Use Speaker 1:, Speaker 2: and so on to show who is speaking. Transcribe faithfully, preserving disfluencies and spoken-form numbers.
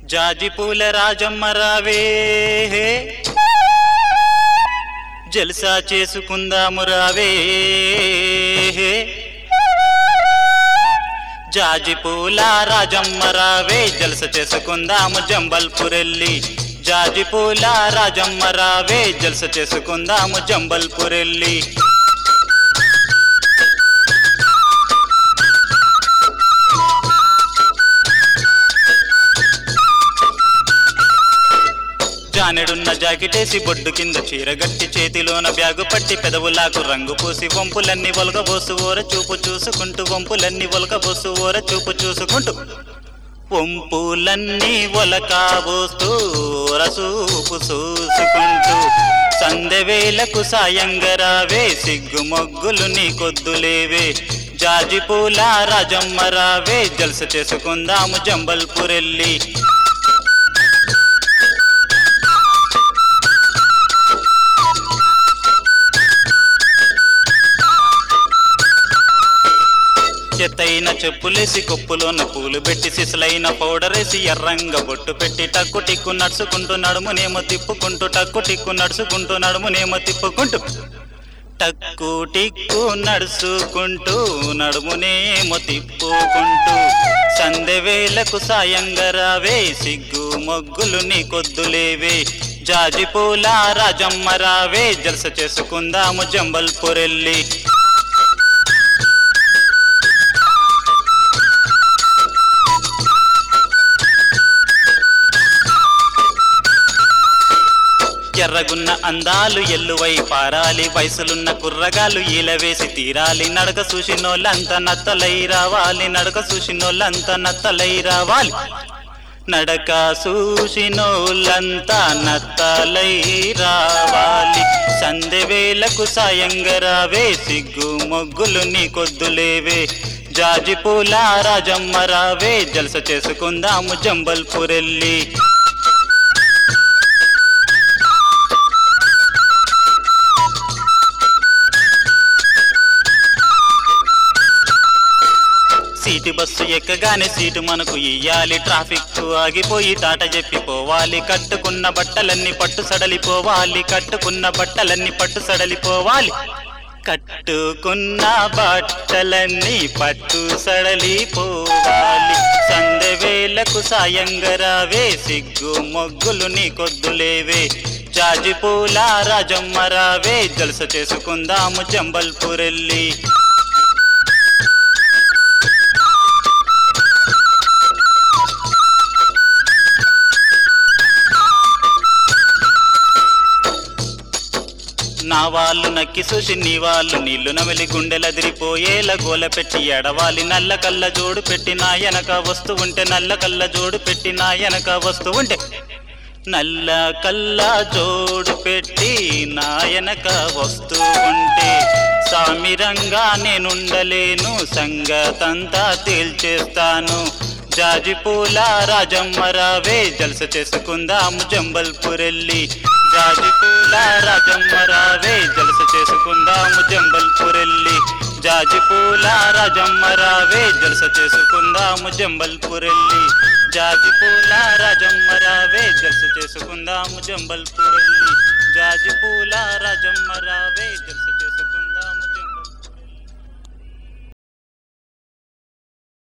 Speaker 1: జాజిపూల రాజమ్మ రావే, జల్సా చేసుకుందాము రావే. జాజిపూల రాజమ్మ రావే, జల్స చేసుకుందాము జంబల్పురెల్లి. జాజిపూల రాజమ్మ రావే, జల్స చేసుకుందాము జంబల్పురెల్లి. జానెడున్న జాకెటేసి బొడ్డు కింద చీరగట్టి చేతిలోన బ్యాగు పట్టి పెదవులాకు రంగు పూసి వంపులన్నీ ఒలకబోసు ఓర చూపు చూసుకుంటూ వంపులన్నీ ఒలకబోసు ఓర చూపు చూసుకుంటూ వంపులన్నీ ఒలకాబోస్తూ ఓర చూపు చూసుకుంటూ సందెవేలకు సాయంగా రావే, సిగ్గు మొగ్గులు నీ కొద్దులేవే. జాజిపూల రాజమ్మ రావే, జల్స చేసుకుందాము జంబల్పురెల్లి. చెత్తైన చెప్పులేసి కొప్పులోన పూలు పెట్టి సిసలైన పౌడరేసి ఎర్రంగ బొట్టు పెట్టి టక్కు టిక్కు నడుచుకుంటూ నడుమునేమో తిప్పుకుంటూ టక్కు టిక్కు నడుచుకుంటూ నడుమునేమో తిప్పుకుంటూ టక్కు టిక్కు నడుచుకుంటూ నడుమునేమో తిప్పుకుంటూ సందెవేలకు సాయంగా రావే, సిగ్గు మొగ్గులు నీ కొద్దులేవే. జాజిపూల రాజమ్మ రావే, జల్స చేసుకుందాము జంబల్పురెల్లి. ఎర్రగున్న అందాలు ఎల్లువై పారాలి, వయసులున్న కుర్రగాలు ఈలవేసి తీరాలి. నడక చూసినోళ్ళంత నత్తలై రావాలి, నడక చూసినోళ్ళంత నత్తలై రావాలి. నడక చూసినోళ్ళంతా నత్తలై రావాలి. సందెవేలకు సాయంగా రావే, సిగ్గు మొగ్గులు నీ కొద్దులేవే. జాజిపూల రాజమ్మ రావే, జల్స చేసుకుందాము జంబల్పురెల్లి. సీటు బస్సు ఎక్కగానే సీటు మనకు ఇయ్యాలి, ట్రాఫిక్ ఆగిపోయి టాట చెప్పిపోవాలి. కట్టుకున్న బట్టలన్నీ పట్టు సడలిపోవాలి, కట్టుకున్న బట్టలన్నీ పట్టు సడలిపోవాలి. కట్టుకున్న బట్టలన్నీ పట్టు సడలిపోవాలి. సందెవేలకు సాయంగా రావే, సిగ్గు మొగ్గులు నీ కొద్దులేవే. జాజిపూల రాజమ్మ రావే, జల్స చేసుకుందాము జంబల్పురెల్లి. నా వాళ్ళు నక్కి చూసి నీ వాళ్ళు నీళ్లు నమిలి గుండెలదిరిపోయేలా గోల పెట్టి ఎడవాలి. నల్ల కళ్ళ జోడు పెట్టి నా వెనక వస్తూ ఉంటే, నల్ల కళ్ళ జోడు పెట్టి నా వెనక వస్తూ ఉంటే, నల్ల కళ్ళ జోడు పెట్టి నా వెనక వస్తూ ఉంటే సామిరంగా నేనుండలేను, సంగతంతా తేల్చేస్తాను. జాజిపూల రాజమ్మ రావే, జల్స చేసుకుందాము జంబల్పురెల్లి. జాజిపూల రాజమ్మ రావే, జల్స చేసుకుందాము జంబల్పురెల్లి. జాజిపూల రాజమ్మ రావే, జల్స చేసుకుందాము జంబల్పురెల్లి. జాజిపూల రాజమ్మ రావే, జల్స చేసుకుందాము జంబల్పురెల్లి. జాజిపూల రాజమ్మ రావే, జల్స